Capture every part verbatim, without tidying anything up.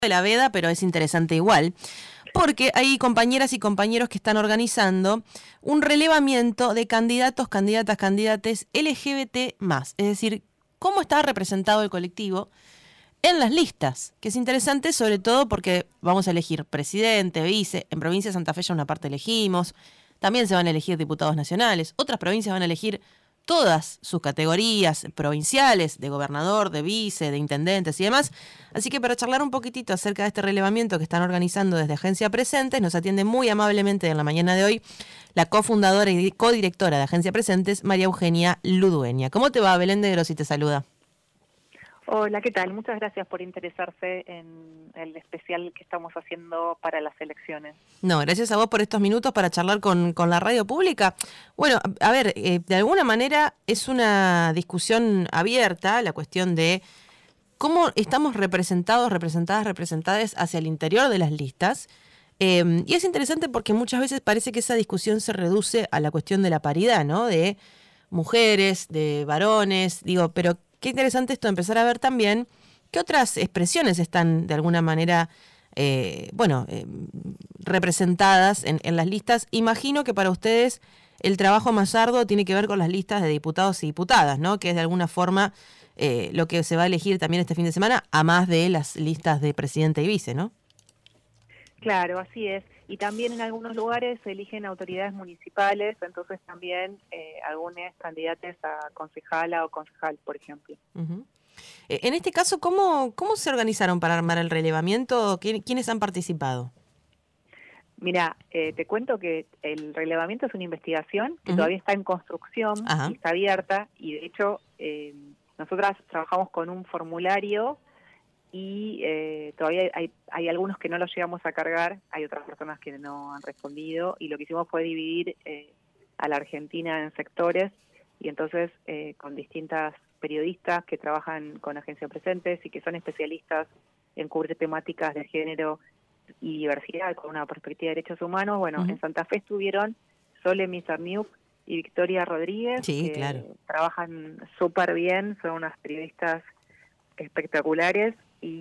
de la veda, pero es interesante igual, porque hay compañeras y compañeros que están organizando un relevamiento de candidatos, candidatas, candidates L G B T más, es decir, cómo está representado el colectivo en las listas, que es interesante sobre todo porque vamos a elegir presidente, vice, en provincia de Santa Fe ya una parte elegimos, también se van a elegir diputados nacionales, otras provincias van a elegir todas sus categorías provinciales, de gobernador, de vice, de intendentes y demás. Así que para charlar un poquitito acerca de este relevamiento que están organizando desde Agencia Presentes, nos atiende muy amablemente en la mañana de hoy la cofundadora y codirectora de Agencia Presentes, María Eugenia Ludueña. ¿Cómo te va? Belén de Grossi te saluda. Hola, ¿qué tal? Muchas gracias por interesarse en el especial que estamos haciendo para las elecciones. No, gracias a vos por estos minutos para charlar con, con la radio pública. Bueno, a, a ver, eh, de alguna manera es una discusión abierta la cuestión de cómo estamos representados, representadas, representadas hacia el interior de las listas. Eh, y es interesante porque muchas veces parece que esa discusión se reduce a la cuestión de la paridad, ¿no? De mujeres, de varones, digo, pero qué interesante esto, empezar a ver también qué otras expresiones están de alguna manera, eh, bueno, eh, representadas en, en las listas. Imagino que para ustedes el trabajo más arduo tiene que ver con las listas de diputados y diputadas, ¿no? Que es de alguna forma eh, lo que se va a elegir también este fin de semana, a más de las listas de presidente y vice, ¿no? Claro, así es. Y también en algunos lugares se eligen autoridades municipales, entonces también eh, algunos candidatos a concejala o concejal, por ejemplo. Uh-huh. En este caso, ¿cómo, cómo se organizaron para armar el relevamiento? ¿Quiénes han participado? Mira, eh, te cuento que el relevamiento es una investigación que uh-huh. todavía está en construcción uh-huh. y está abierta, y de hecho eh, nosotras trabajamos con un formulario y eh, todavía hay, hay algunos que no los llegamos a cargar, hay otras personas que no han respondido, y lo que hicimos fue dividir eh, a la Argentina en sectores, y entonces eh, con distintas periodistas que trabajan con Agencia Presentes y que son especialistas en cubrir temáticas de género y diversidad con una perspectiva de derechos humanos. Bueno, uh-huh. en Santa Fe estuvieron Sole Mizarniuk y Victoria Rodríguez, sí, que claro. trabajan súper bien, son unas periodistas espectaculares.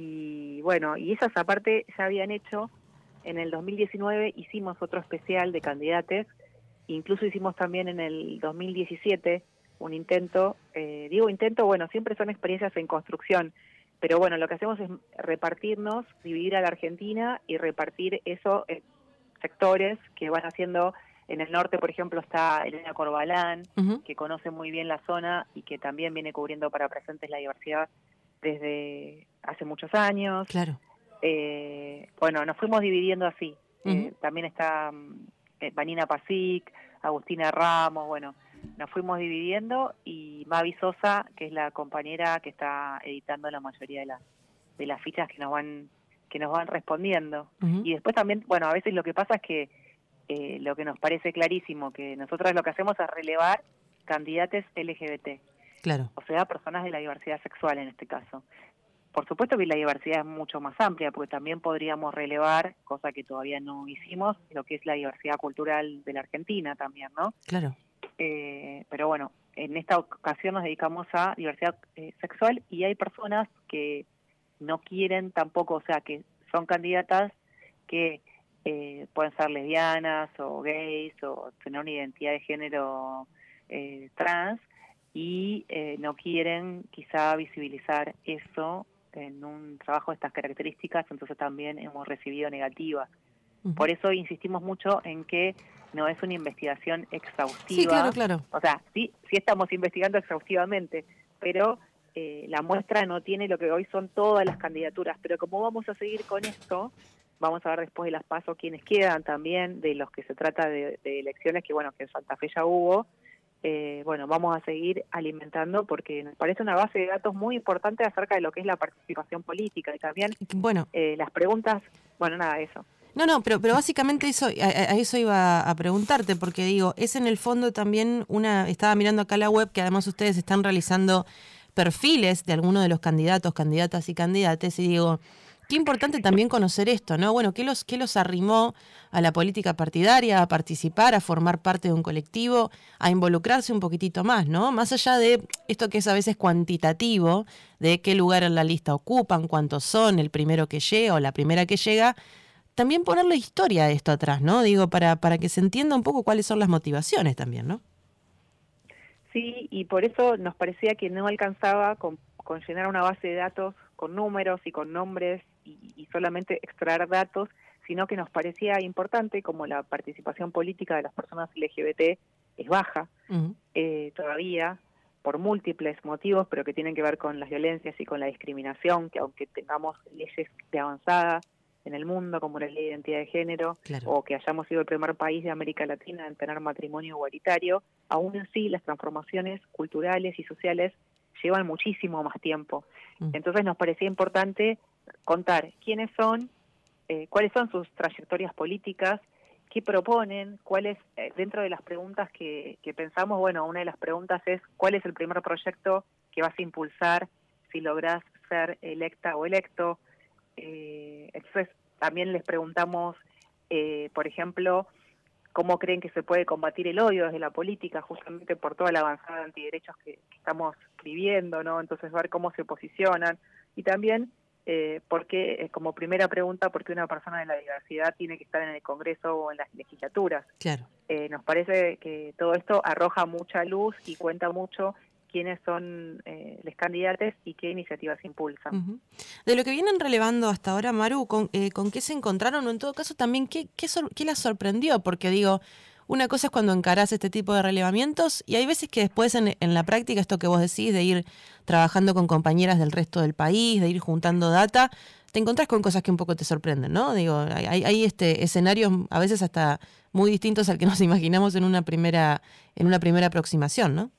Y bueno, y esas aparte ya habían hecho, en el dos mil diecinueve hicimos otro especial de candidates, incluso hicimos también en el dos mil diecisiete un intento, eh, digo intento, bueno, siempre son experiencias en construcción, pero bueno, lo que hacemos es repartirnos, dividir a la Argentina y repartir eso en sectores que van haciendo. En el norte, por ejemplo, está Elena Corbalán, uh-huh. que conoce muy bien la zona y que también viene cubriendo para Presentes la diversidad desde hace muchos años. Claro. Eh, bueno, nos fuimos dividiendo así. Uh-huh. Eh, también está eh, Vanina Pasic, Agustina Ramos, bueno, nos fuimos dividiendo, y Mavi Sosa, que es la compañera que está editando la mayoría de las de las fichas que nos van que nos van respondiendo. Uh-huh. Y después también, bueno, a veces lo que pasa es que eh, lo que nos parece clarísimo, que nosotros lo que hacemos es relevar candidatos L G B T. Claro. O sea, personas de la diversidad sexual en este caso. Por supuesto que la diversidad es mucho más amplia, porque también podríamos relevar, cosa que todavía no hicimos, lo que es la diversidad cultural de la Argentina también, ¿no? Claro. Eh, pero bueno, en esta ocasión nos dedicamos a diversidad eh, sexual, y hay personas que no quieren tampoco, o sea, que son candidatas que eh, pueden ser lesbianas o gays o tener una identidad de género eh, trans, y eh, no quieren quizá visibilizar eso en un trabajo de estas características, entonces también hemos recibido negativas. Uh-huh. Por eso insistimos mucho en que no es una investigación exhaustiva. Sí, claro, claro. O sea, sí, sí estamos investigando exhaustivamente, pero eh, la muestra no tiene lo que hoy son todas las candidaturas. Pero como vamos a seguir con esto, vamos a ver después de las PASO quiénes quedan también, de los que se trata de, de elecciones, que bueno, que en Santa Fe ya hubo. Eh, bueno, vamos a seguir alimentando, porque nos parece una base de datos muy importante acerca de lo que es la participación política, y también bueno. eh, las preguntas, bueno, nada, eso. No, no, pero pero básicamente eso a, a eso iba a preguntarte, porque digo, es en el fondo también una, estaba mirando acá la web, que además ustedes están realizando perfiles de algunos de los candidatos, candidatas y candidates, y digo, qué importante también conocer esto, ¿no? Bueno, ¿qué los, qué los arrimó a la política partidaria, a participar, a formar parte de un colectivo, a involucrarse un poquitito más, ¿no? Más allá de esto que es a veces cuantitativo, de qué lugar en la lista ocupan, cuántos son, el primero que llega o la primera que llega, también ponerle historia a esto atrás, ¿no? Digo, para, para que se entienda un poco cuáles son las motivaciones también, ¿no? Sí, y por eso nos parecía que no alcanzaba con, con llenar una base de datos con números y con nombres y, y solamente extraer datos, sino que nos parecía importante, como la participación política de las personas L G B T es baja uh-huh. eh, todavía, por múltiples motivos, pero que tienen que ver con las violencias y con la discriminación, que aunque tengamos leyes de avanzada en el mundo, como la ley de identidad de género, claro. o que hayamos sido el primer país de América Latina en tener matrimonio igualitario, aún así las transformaciones culturales y sociales llevan muchísimo más tiempo. Mm. Entonces nos parecía importante contar quiénes son, eh, cuáles son sus trayectorias políticas, qué proponen, cuáles, eh, dentro de las preguntas que, que pensamos, bueno, una de las preguntas es cuál es el primer proyecto que vas a impulsar si lográs ser electa o electo. Eh, entonces también les preguntamos, eh, por ejemplo, cómo creen que se puede combatir el odio desde la política, justamente por toda la avanzada de antiderechos que, que estamos viviendo, ¿no? Entonces ver cómo se posicionan y también eh, porque eh, como primera pregunta, ¿por qué una persona de la diversidad tiene que estar en el Congreso o en las legislaturas? Claro. Eh, nos parece que todo esto arroja mucha luz y cuenta mucho quiénes son eh, los candidatos y qué iniciativas impulsan. Uh-huh. De lo que vienen relevando hasta ahora, Maru, ¿con, eh, ¿con qué se encontraron o en todo caso también qué, qué, sor- qué las sorprendió? Porque digo, una cosa es cuando encarás este tipo de relevamientos y hay veces que después en, en la práctica, esto que vos decís, de ir trabajando con compañeras del resto del país, de ir juntando data, te encontrás con cosas que un poco te sorprenden, ¿no? Digo, hay, hay este escenarios a veces hasta muy distintos al que nos imaginamos en una primera, en una primera aproximación, ¿no?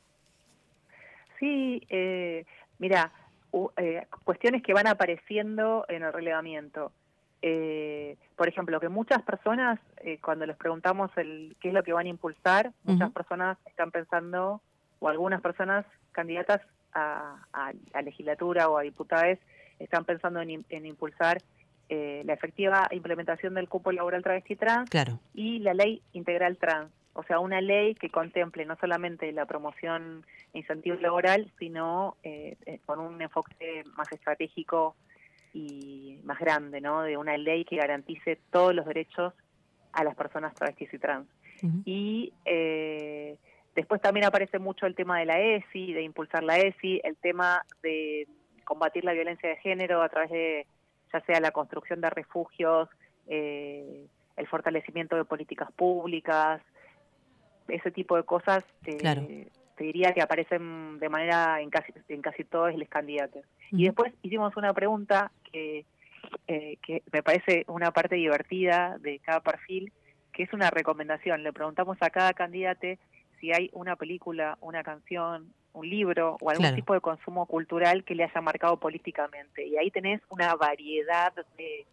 Sí, eh, mira, uh, eh, cuestiones que van apareciendo en el relevamiento. Eh, por ejemplo, que muchas personas, eh, cuando les preguntamos el qué es lo que van a impulsar, muchas uh-huh. personas están pensando, o algunas personas candidatas a, a, a legislatura o a diputadas, están pensando en, en impulsar eh, la efectiva implementación del cupo laboral travesti trans claro. y la ley integral trans. O sea, una ley que contemple no solamente la promoción e incentivo laboral, sino eh, eh, con un enfoque más estratégico y más grande, ¿no? De una ley que garantice todos los derechos a las personas travestis y trans. Uh-huh. Y eh, después también aparece mucho el tema de la E S I, de impulsar la E S I, el tema de combatir la violencia de género a través de, ya sea la construcción de refugios, eh, el fortalecimiento de políticas públicas, ese tipo de cosas, eh, claro. te diría que aparecen de manera en casi en casi todos los candidatos. Uh-huh. Y después hicimos una pregunta que, eh, que me parece una parte divertida de cada perfil, que es una recomendación. Le preguntamos a cada candidato si hay una película, una canción, un libro o algún claro. tipo de consumo cultural que le haya marcado políticamente. Y ahí tenés una variedad de,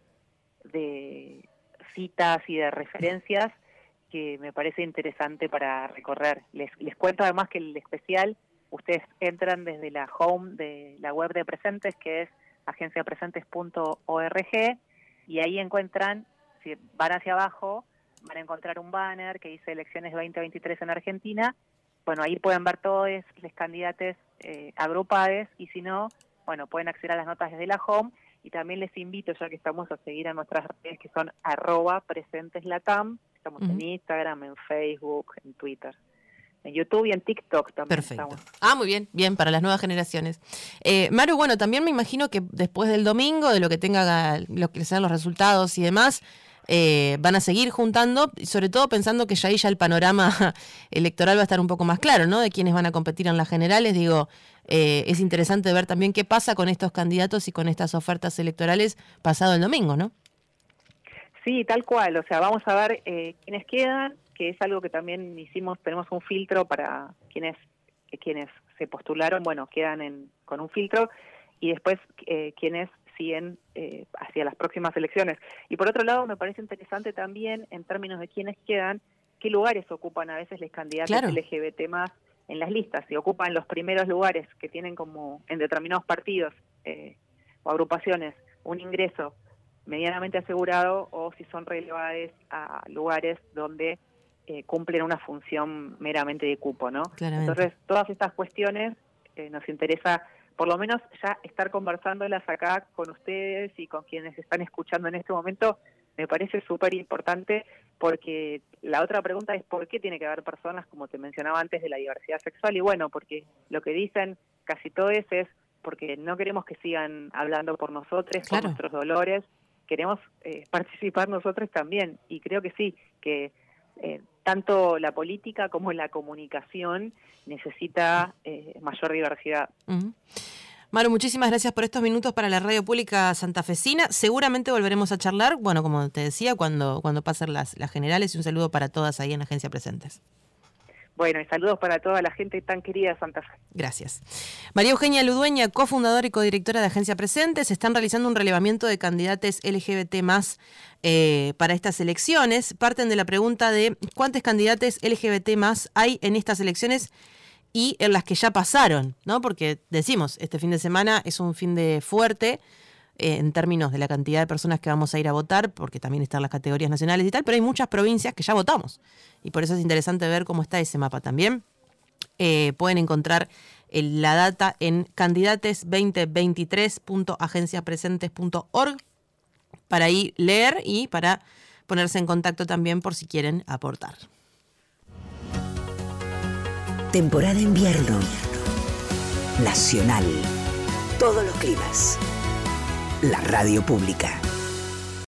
de citas y de referencias que me parece interesante para recorrer. Les, les cuento además que el especial, ustedes entran desde la home de la web de Presentes, que es agencia presentes punto org, y ahí encuentran, si van hacia abajo, van a encontrar un banner que dice elecciones veinte veintitrés en Argentina. Bueno, ahí pueden ver todos los candidatos eh, agrupados, y si no, bueno, pueden acceder a las notas desde la home, y también les invito, ya que estamos, a seguir a nuestras redes que son arroba presenteslatam. Estamos uh-huh. en Instagram, en Facebook, en Twitter, en YouTube y en TikTok también. Perfecto. Estamos. Ah, muy bien, bien, para las nuevas generaciones. Eh, Maru, bueno, también me imagino que después del domingo, de lo que tenga, lo que sean los resultados y demás, eh, van a seguir juntando, y sobre todo pensando que ya ahí ya el panorama electoral va a estar un poco más claro, ¿no? De quiénes van a competir en las generales. Digo, eh, es interesante ver también qué pasa con estos candidatos y con estas ofertas electorales pasado el domingo, ¿no? Sí, tal cual. O sea, vamos a ver eh, quiénes quedan, que es algo que también hicimos, tenemos un filtro para quienes eh, quienes se postularon, bueno, quedan en, con un filtro, y después eh, quienes siguen eh, hacia las próximas elecciones. Y por otro lado, me parece interesante también, en términos de quiénes quedan, qué lugares ocupan a veces los candidatos claro. L G B T más en las listas. Si ocupan los primeros lugares que tienen como en determinados partidos eh, o agrupaciones un ingreso medianamente asegurado o si son relevadas a lugares donde eh, cumplen una función meramente de cupo, ¿no? Claramente. Entonces, todas estas cuestiones eh, nos interesa, por lo menos ya estar conversándolas acá con ustedes y con quienes están escuchando en este momento, me parece súper importante, porque la otra pregunta es ¿por qué tiene que haber personas, como te mencionaba antes, de la diversidad sexual? Y bueno, porque lo que dicen casi todos es porque no queremos que sigan hablando por nosotros, claro, por nuestros dolores, queremos eh, participar nosotros también, y creo que sí, que eh, tanto la política como la comunicación necesita eh, mayor diversidad. Uh-huh. Maru, muchísimas gracias por estos minutos para la Radio Pública Santafesina. Seguramente volveremos a charlar, bueno, como te decía, cuando, cuando pasen las, las generales, y un saludo para todas ahí en la agencia presentes. Bueno, y saludos para toda la gente tan querida de Santa Fe. Gracias. María Eugenia Ludueña, cofundadora y codirectora de Agencia Presentes, están realizando un relevamiento de candidatos L G B T más eh, para estas elecciones. Parten de la pregunta de cuántos candidatos L G B T más hay en estas elecciones y en las que ya pasaron, ¿no? Porque decimos, este fin de semana es un fin de fuerte eh, en términos de la cantidad de personas que vamos a ir a votar, porque también están las categorías nacionales y tal, pero hay muchas provincias que ya votamos. Y por eso es interesante ver cómo está ese mapa también. Eh, pueden encontrar el, la data en candidates veinte veintitrés punto agencias presentes punto org para ahí leer y para ponerse en contacto también por si quieren aportar. Temporada invierno. Nacional. Todos los climas. La radio pública.